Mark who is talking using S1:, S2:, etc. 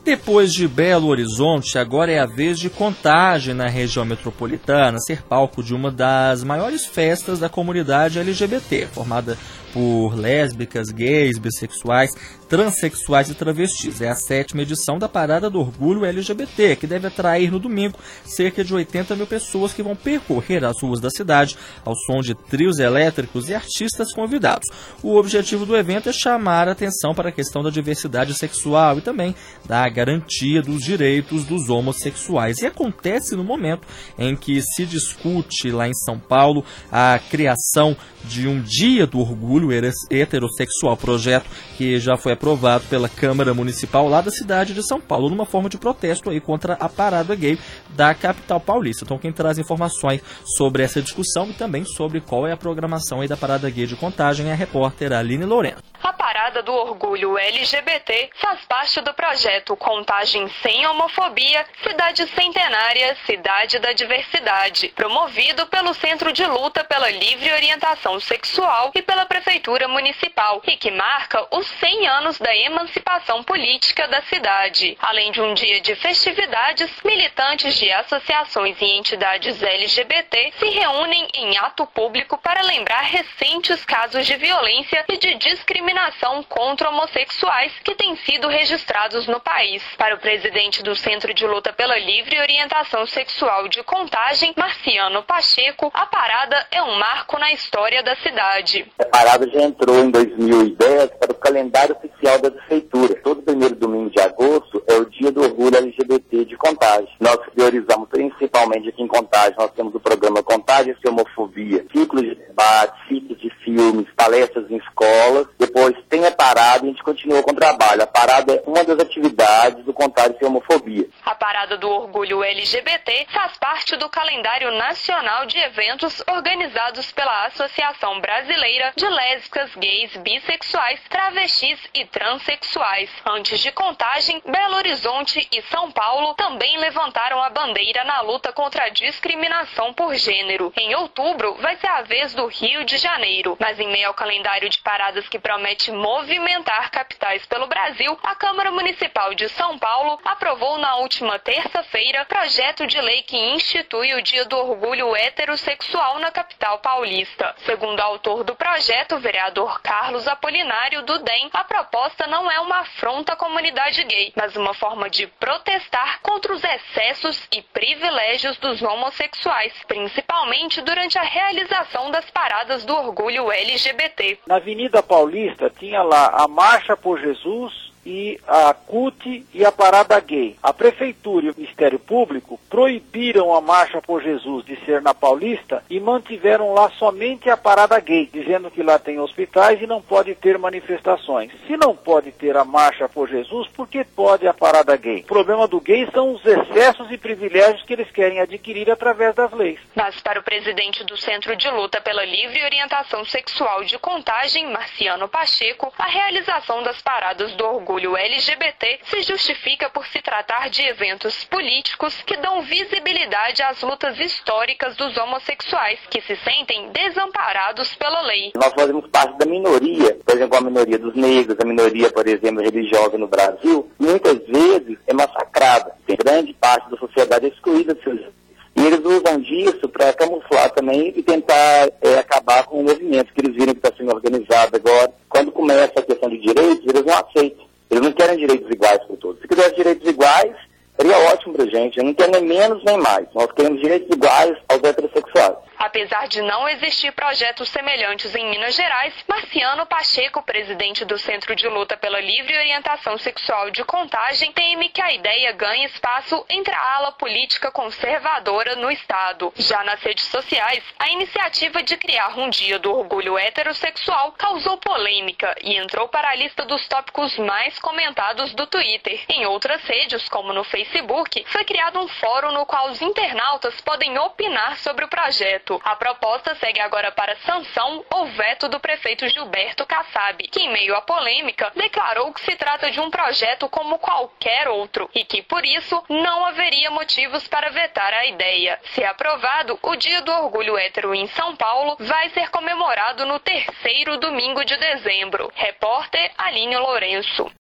S1: Depois de Belo Horizonte, agora é a vez de Contagem, na região metropolitana, ser palco de uma das maiores festas da comunidade LGBT, formada por lésbicas, gays, bissexuais, transexuais e travestis. É a 7ª edição da Parada do Orgulho LGBT, que deve atrair no domingo cerca de 80 mil pessoas que vão percorrer as ruas da cidade ao som de trios elétricos e artistas convidados. O objetivo do evento é chamar a atenção para a questão da diversidade sexual e também da garantia dos direitos dos homossexuais. E acontece no momento em que se discute lá em São Paulo a criação de um Dia do Orgulho Heterossexual, projeto que já foi aprovado pela Câmara Municipal lá da cidade de São Paulo, numa forma de protesto aí contra a parada gay da capital paulista. Então quem traz informações sobre essa discussão e também sobre qual é a programação aí da parada gay de Contagem é a repórter Aline Lourenço.
S2: A Parada do Orgulho LGBT faz parte do projeto Contagem Sem Homofobia, Cidade Centenária, Cidade da Diversidade, promovido pelo Centro de Luta pela Livre Orientação Sexual e pela Prefeitura Municipal, e que marca os 100 anos da emancipação política da cidade. Além de um dia de festividades, militantes de associações e entidades LGBT se reúnem em ato público para lembrar recentes casos de violência e de discriminação contra homossexuais que têm sido registrados no país. Para o presidente do Centro de Luta pela Livre Orientação Sexual de Contagem, Marciano Pacheco, a parada é um marco na história da cidade.
S3: A parada já entrou em 2010 para o calendário oficial da Prefeitura. Todo primeiro domingo de agosto é o Dia do Orgulho LGBT de Contagem. Nós priorizamos principalmente aqui em Contagem, nós temos o programa Contagem Sem Homofobia, ciclos de debate, ciclos de filmes, palestras em escolas. Depois tem a parada e a gente continua com o trabalho. A parada é uma das atividades do Contagem Sem Homofobia.
S2: A Parada do Orgulho LGBT faz parte do calendário nacional de eventos organizados pela Associação Brasileira de Lésbicas, Gays, Bissexuais, Travestis e Transsexuais. Antes de Contagem, Belo Horizonte e São Paulo também levantaram a bandeira na luta contra a discriminação por gênero. Em outubro, vai ser a vez do Rio de Janeiro. Mas em meio ao calendário de paradas que promete movimentar capitais pelo Brasil, a Câmara Municipal de São Paulo aprovou na última terça-feira projeto de lei que institui o Dia do Orgulho Heterossexual na capital paulista. Segundo o autor do projeto, o vereador Carlos Apolinário, do DEM, a proposta não é uma afronta à comunidade gay, mas uma forma de protestar contra os excessos e privilégios dos homossexuais, principalmente durante a realização das paradas do orgulho LGBT.
S4: Na Avenida Paulista tinha lá a Marcha por Jesus e a CUT e a Parada Gay. A Prefeitura e o Ministério Público proibiram a Marcha por Jesus de ser na Paulista e mantiveram lá somente a Parada Gay, dizendo que lá tem hospitais e não pode ter manifestações. Se não pode ter a Marcha por Jesus, por que pode a Parada Gay? O problema do gay são os excessos e privilégios que eles querem adquirir através das leis.
S2: Mas para o presidente do Centro de Luta pela Livre Orientação Sexual de Contagem, Marciano Pacheco, a realização das paradas do orgulho LGBT se justifica por se tratar de eventos políticos que dão visibilidade às lutas históricas dos homossexuais, que se sentem desamparados pela lei.
S3: Nós fazemos parte da minoria, por exemplo, a minoria dos negros, a minoria, por exemplo, religiosa no Brasil, muitas vezes é massacrada. Tem grande parte da sociedade excluída de seus direitos. E eles usam disso para camuflar também e tentar acabar com o movimento que eles viram que está sendo organizado agora. Quando começa a questão de direitos, eles não aceitam. Eles não querem direitos iguais para todos. Se quisesse direitos iguais, seria ótimo para a gente. Eu não quero nem menos nem mais. Nós queremos direitos iguais aos heterossexuais.
S2: Apesar de não existir projetos semelhantes em Minas Gerais, Marciano Pacheco, presidente do Centro de Luta pela Livre Orientação Sexual de Contagem, teme que a ideia ganhe espaço entre a ala política conservadora no Estado. Já nas redes sociais, a iniciativa de criar um Dia do Orgulho Heterossexual causou polêmica e entrou para a lista dos tópicos mais comentados do Twitter. Em outras redes, como no Facebook, foi criado um fórum no qual os internautas podem opinar sobre o projeto. A proposta segue agora para sanção ou veto do prefeito Gilberto Kassab, que, em meio à polêmica, declarou que se trata de um projeto como qualquer outro e que, por isso, não haveria motivos para vetar a ideia. Se aprovado, o Dia do Orgulho Hétero em São Paulo vai ser comemorado no terceiro domingo de dezembro. Repórter Aline Lourenço.